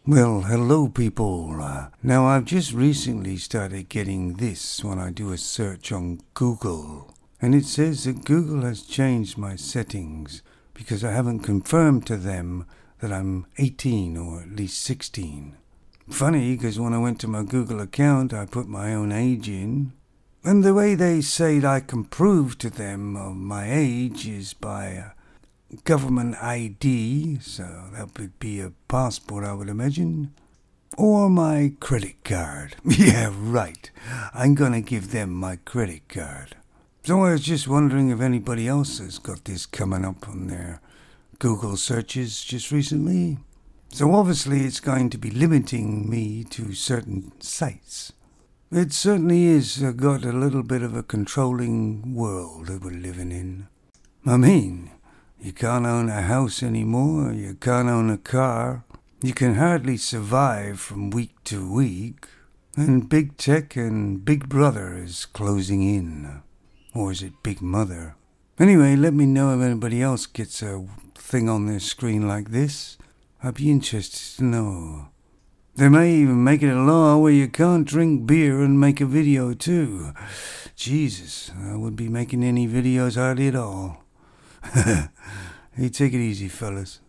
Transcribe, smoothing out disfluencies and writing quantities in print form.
Well, hello people. Now I've just recently started getting this when I do a search on Google. And it says that Google has changed my settings because I haven't confirmed to them that I'm 18 or at least 16. Funny, because when I went to my Google account, I put my own age in. And the way they say I can prove to them of my age is by government ID, so that would be a passport, I would imagine, or my credit card. Yeah, right. I'm gonna give them my credit card. So I was just wondering if anybody else has got this coming up on their Google searches just recently. So obviously it's going to be limiting me to certain sites. It certainly is got a little bit of a controlling world that we're living in. I mean, you can't own a house anymore, you can't own a car, you can hardly survive from week to week, and Big Tech and Big Brother is closing in. Or is it Big Mother? Anyway, let me know if anybody else gets a thing on their screen like this. I'd be interested to know. They may even make it a law where you can't drink beer and make a video too. Jesus, I wouldn't be making any videos hardly at all. Hey, take it easy, fellas.